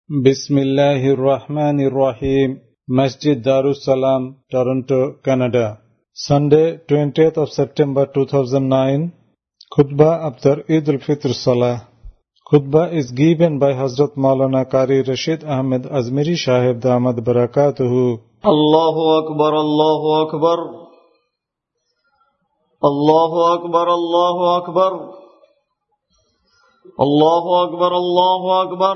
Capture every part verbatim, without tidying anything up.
بسم اللہ الرحمن الرحیم. مسجد Darussalam, Toronto, Canada. Sunday, twentieth of September two thousand nine. Khutbah after Eid al-Fitr Salah. Khutbah is given by Hazrat Maulana Qari Rashid Ahmed Azmiri Shahib Damad Barakatuhu. Allahu Akbar, Allahu Akbar. Allahu Akbar, Allahu Akbar. Allahu Akbar, Allahu Akbar.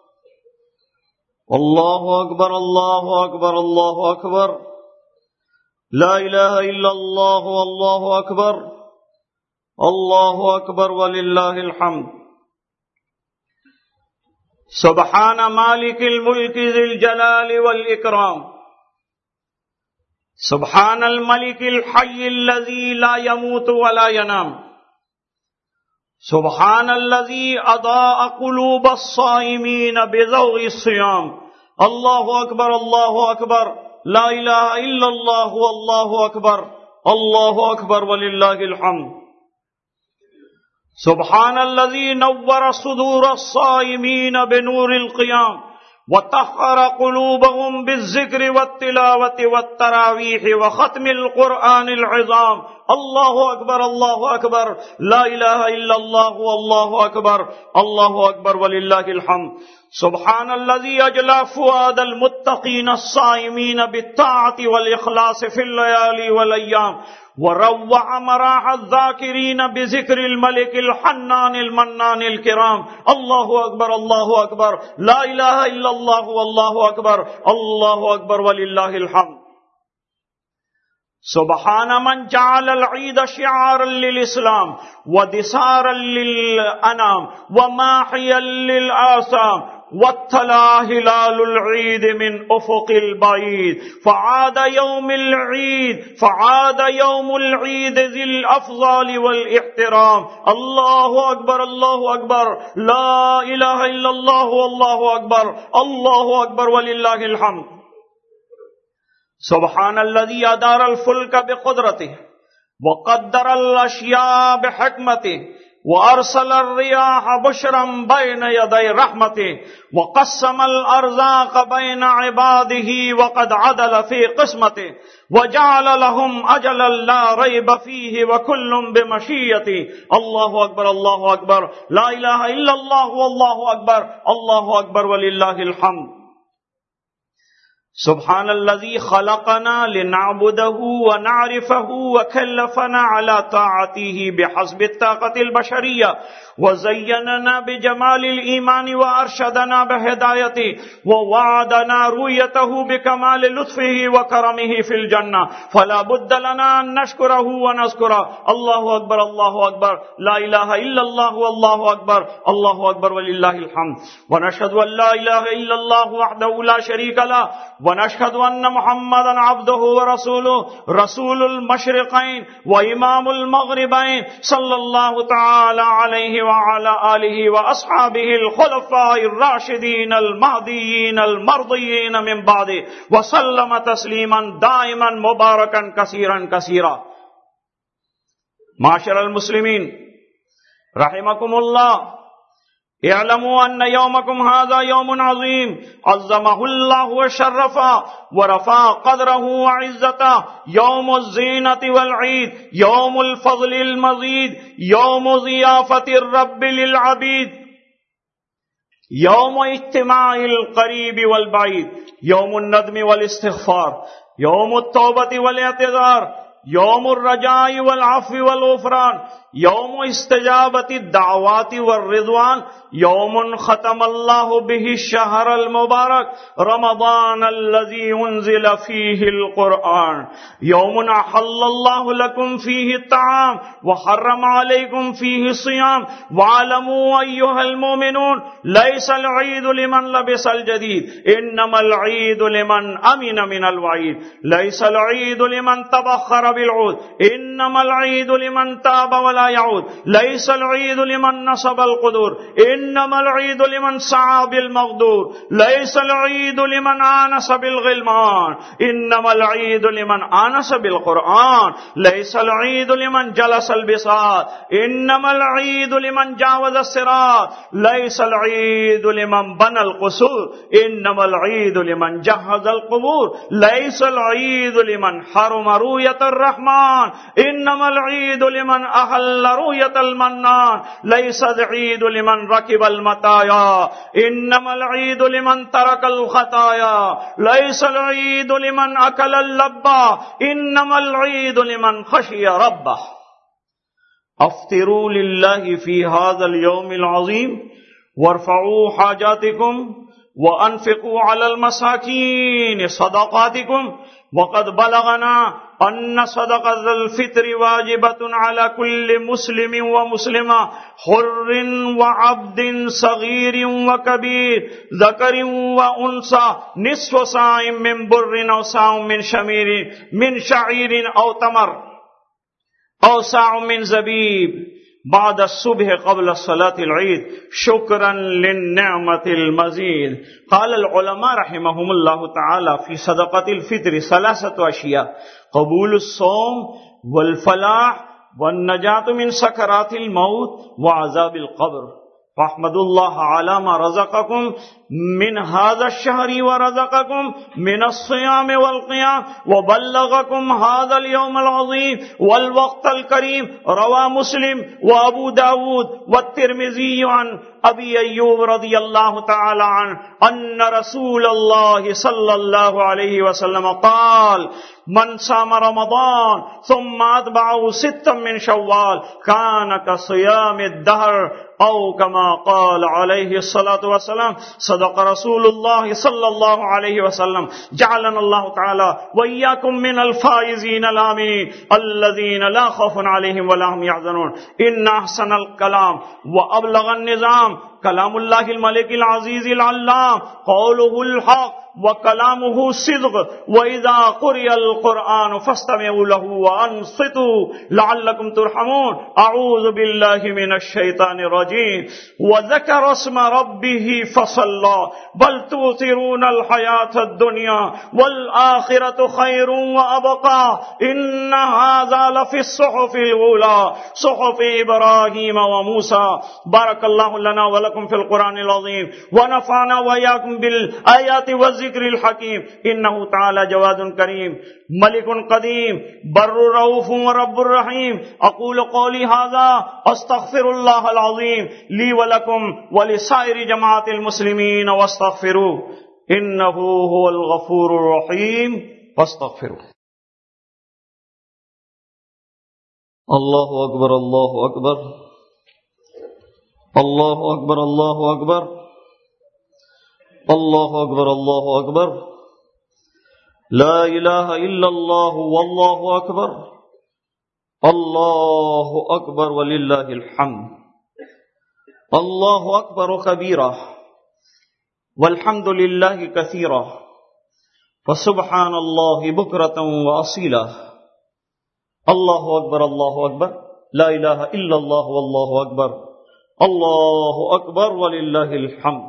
Allahu Akbar, Allahu Akbar, Allahu Akbar. La ilaha illa Allah, Allahu Akbar. Allahu Akbar walillahil hamd. Subhana malikil mulki zil jalali wal ikram. Subhana al malikil hayyil ladhi la yamutu wa la yanam. سبحان الذي أضاء قلوب الصائمين بضوء الصيام. الله أكبر, الله أكبر. لا إله إلا الله والله أكبر. الله أكبر ولله الحمد. سبحان الذي نور صدور الصائمين بنور القيام وطهر قلوبهم بالذكر والتلاوة والتراويح وختم القرآن العظام. الله أكبر, الله أكبر. لا إله إلا الله والله أكبر. الله أكبر ولله الحمد. سبحان الذي أجلى فؤاد المتقين الصائمين بالطاعة والإخلاص في الليالي والأيام وروع مراح الذاكرين بذكر الملك الحنان المنان الكرام. الله أكبر, الله أكبر. لا إله إلا الله والله أكبر. الله أكبر ولله الحمد. سبحان من جعل العيد شعارا للإسلام ودسارا للأنام وماحيا للآثام واتلى هلال العيد من أفق البعيد فعاد يوم العيد فعاد يوم العيد ذي الأفضال والاحترام. الله أكبر, الله أكبر. لا إله إلا الله والله أكبر. الله أكبر ولله الحمد. سبحان الذي أدار الفلك بقدرته وقدر الأشياء بحكمته وأرسل الرياح بشرا بين يدي رحمته وقسم الأرزاق بين عباده وقد عدل في قسمته وجعل لهم أجلا لا ريب فيه وكل بمشيته. الله أكبر, الله أكبر. لا إله إلا الله والله أكبر. الله أكبر ولله الحمد. سبحان الذي خلقنا لنعبده ونعرفه وكلفنا على طاعته بحسب الطاقة البشرية وزيننا بجمال الإيمان وأرشدنا بهدايته ووعدنا رؤيته بكمال لطفه وكرمه في الجنة فلا بد لنا أن نشكره ونذكره. الله أكبر, الله أكبر. لا إله إلا الله والله أكبر. الله أكبر ولله الحمد. ونشهد أن لا إله إلا الله وحده لا شريك له ونشهد أن محمدا عبده ورسوله رسول المشرقين وإمام المغربين صلى الله تعالى عليه وعلى آله وأصحابه الخلفاء الراشدين المهديين المرضيين من بعده وسلم تسليما دائما مباركا كثيرا كثيرا. معاشر المسلمين رحمكم الله، اعلموا أن يومكم هذا يوم عظيم عظمه الله وشرفه ورفع قدره وعزته. يوم الزينة والعيد، يوم الفضل المزيد، يوم ضيافة الرب للعبيد، يوم اجتماع القريب والبعيد، يوم الندم والاستغفار، يوم التوبة والاعتذار، يوم الرجاء والعفو والغفران، يوم استجابة الدعوات والرضوان، يوم ختم الله به الشهر المبارك رمضان الذي أنزل فيه القرآن، يوم أحل الله لكم فيه الطعام وحرم عليكم فيه الصيام. واعلموا أيها المؤمنون ليس العيد لمن لبس الجديد إنما العيد لمن أمن من الوعيد. ليس العيد لمن تبخر بالعود إنما العيد لمن تاب ولا لا يعود. ليس العيد لمن نصب القدور إنما العيد لمن سعى بالمقدور. ليس العيد لمن آنس بالغلمان إنما العيد لمن آنس بالقرآن. ليس العيد لمن جلس البساط إنما العيد لمن جاوز الصراط. ليس العيد لمن بنى القصور إنما العيد لمن جهز القبور. ليس العيد لمن حرم رؤية الرحمن إنما العيد لمن أحل رؤية المنان. ليس العيد لمن ركب المطايا إنما العيد لمن ترك الخطايا. ليس العيد لمن أكل اللبا إنما العيد لمن خشي ربه. افطروا لله في هذا اليوم العظيم وارفعوا حاجاتكم وانفقوا على المساكين صدقاتكم. وقد بلغنا ان صدقة الفطر واجبة على كل مسلم ومسلمة حر وعبد صغير وكبير ذكر وانثى نصف صاع من بر او صاع من شمير من شعير او تمر او صاع من زبيب بعد الصبح قبل صلاة العيد شكرا للنعمة المزيد. قال العلماء رحمهم الله تعالى في صدقة الفطر ثلاثة أشياء: قبول الصوم والفلاح والنجاة من سكرات الموت وعذاب القبر. فاحمدوا الله على ما رزقكم من هذا الشهر ورزقكم من الصيام والقيام وبلغكم هذا اليوم العظيم والوقت الكريم. رواه مسلم وابو داود والترمذي عن ابی ایوب رضی اللہ تعالی عنہ ان رسول اللہ صلی اللہ علیہ وسلم قال: من صام رمضان ثم اتبعه ستا من شوال كان كصيام الدهر او كما قال عليه الصلاة والسلام. صدق رسول الله صلى الله عليه وسلم. جعلنا الله تعالى وإياكم من الفائزين الآمنين الذين لا خوف عليهم ولا هم يحزنون. إن أحسن الكلام وأبلغ النظام كلام الله الملك العزيز العلام قوله الحق وكلامه صدق. وإذا قرئ القرآن فاستمعوا له وأنصتوا لعلكم ترحمون. أعوذ بالله من الشيطان الرجيم. وذكر اسم ربه فصلى بل تؤثرون الحياة الدنيا والآخرة خير وأبقى إن هذا لفي الصحف الأولى صحف إبراهيم وموسى. بارك الله لنا ولكم في القرآن العظيم ونفعنا وإياكم بالآيات والذكر الحكيم. إنه تعالى جواد كريم ملك قديم بر رؤوف ورب الرحيم. أقول قولي هذا أستغفر الله العظيم لي ولكم ولسائر جماعة المسلمين واستغفروه إنه هو الغفور الرحيم فاستغفروه. اللہ اکبر اللہ اکبر اللہ اکبر اللہ اکبر اللہ اکبر اللہ اکبر لا الہ الا اللہ واللہ اکبر اللہ اکبر وللہ الحمد. اللہ اکبر کبیرہ والحمد للہ کثیرہ وسبحان اللہ بکرۃ واصیلہ. اللہ اکبر اللہ اکبر لا الہ الا اللہ واللہ اکبر اللہ اکبر وللہ الحمد.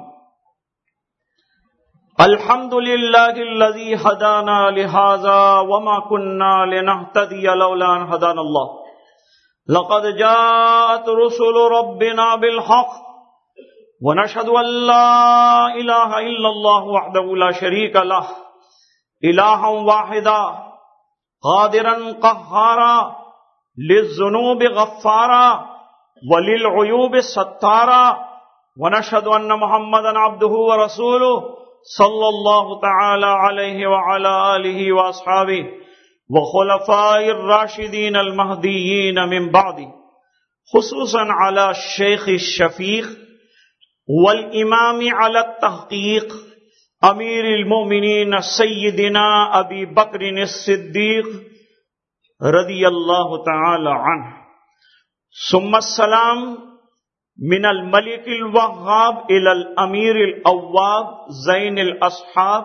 الحمد للہ الذی ہدانا لہذا وما كنا لنہتدی لولا ان ہدانا اللہ. لقد جاءت رسل ربنا بالحق ونشهد ان لا الہ الا اللہ وحدہ لا شریک لہ الہا واحدا قادرا قہارا للذنوب غفارا وللعیوب ستارا. ونشهد ان محمدا عبدہ ورسولہ صلی اللہ تعالی علیہ وعلی آلہ واصحابہ وخلفاء الراشدین المہدیین من بعد، خصوصا علی الشیخ الشفیق والامام علی التحقیق امیر المؤمنین سیدنا ابی بکر الصدیق رضی اللہ تعالی عنہ. ثم السلام من الملك الوهاب الى الامير الاواب زين الاصحاب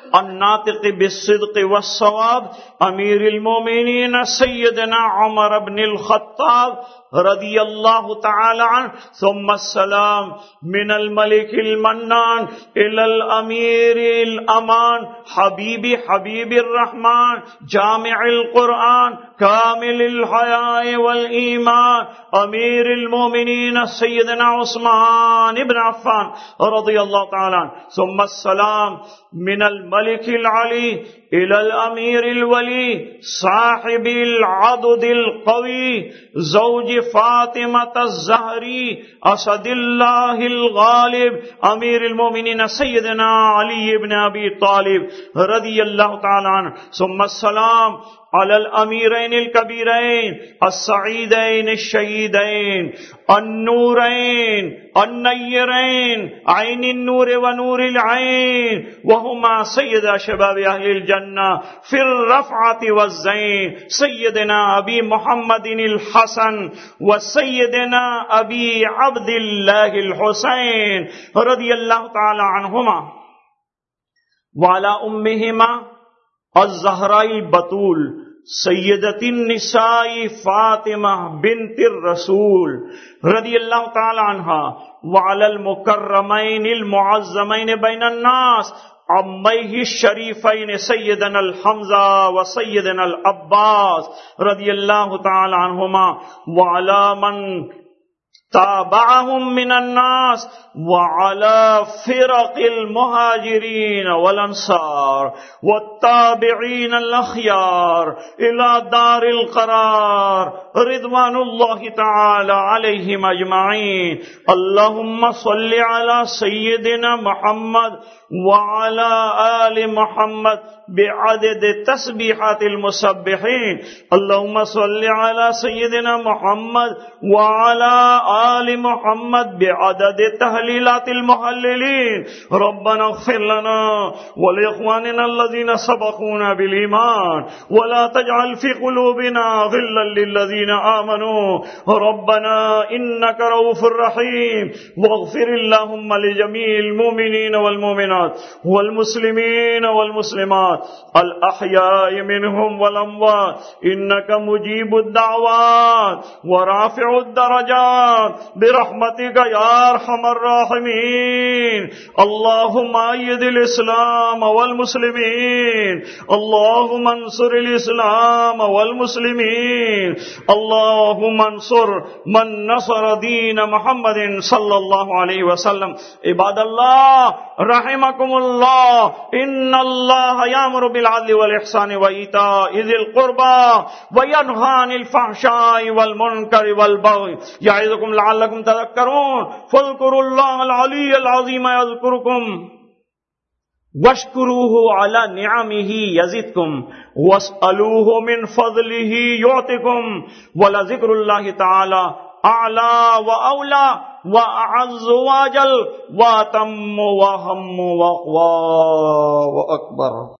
الناطق بالصدق والصواب امیر المومنین سیدنا عمر بن الخطاب رضی اللہ تعالی عنہ. ثم السلام من الملک المنان الى الامیر الامان حبیب حبیب الرحمن جامع القرآن کامل الحیاء والایمان امیر المومنین سیدنا عثمان بن عفان رضی اللہ تعالی عنہ. ثم السلام من الملک العلی الى الامیر الولی صاحب العضد القوی زوج فاطمة الزہری اسد اللہ الغالب امیر المومنین سیدنا علی بن ابی طالب رضی اللہ تعالی عنہ. ثم السلام على الأميرين الكبيرين السعيدين الشهيدين النورين النيرين عين النور ونور العين وهما سيد شباب أهل الجنة في الرفعة والزين سيدنا أبي محمد الحسن وسيدنا أبي عبد الله الحسين رضي الله تعالى عنهما وعلى أمهما الزہراء البتول سیدۃ النساء فاطمہ بنت الرسول رضی اللہ تعالی عنہا وعلی المکرمین المعظمین بین الناس عمیہ الشریفین سیدنا الحمزہ و سیدنا العباس رضی اللہ تعالی عنہما وعلی من تابعهم من الناس وعلى فرق المهاجرين والأنصار والتابعين الأخيار إلى دار القرار رضوان الله تعالى عليهم أجمعين. اللهم صل على سيدنا محمد وعلى آل محمد بعدد تسبيحات المسبحين. اللهم صل على سيدنا محمد وعلى آل محمد بعدد تهليلات المهللين. ربنا اغفر لنا ولإخواننا الذين سبقونا بالإيمان ولا تجعل في قلوبنا غلا للذين آمنوا ربنا إنك رؤوف رحيم. واغفر اللهم لجميع المؤمنين والمؤمنات والمسلمين والمسلمات الأحياء منهم والأموات إنك مجيب الدعوات ورافع الدرجات برحمتك يا أرحم الراحمين. اللهم أيد الإسلام والمسلمين. اللهم انصر الإسلام والمسلمين. اللهم انصر من نصر دين محمد صلى الله عليه وسلم. عباد الله رحمكم الله إن الله يأمر بالعدل والإحسان وإيتاء ذي القربى وينهى عن الفحشاء والمنكر والبغي يعظكم لعلكم تذكرون. فاذكروا الله العلي العظيم يذكركم واشكروه على نعمه يزدكم واسألوه من فضله يعطكم ولذكر الله تعالى أعلى وأولى وأعز وأجل وأتم وأهم وأقوى وأكبر.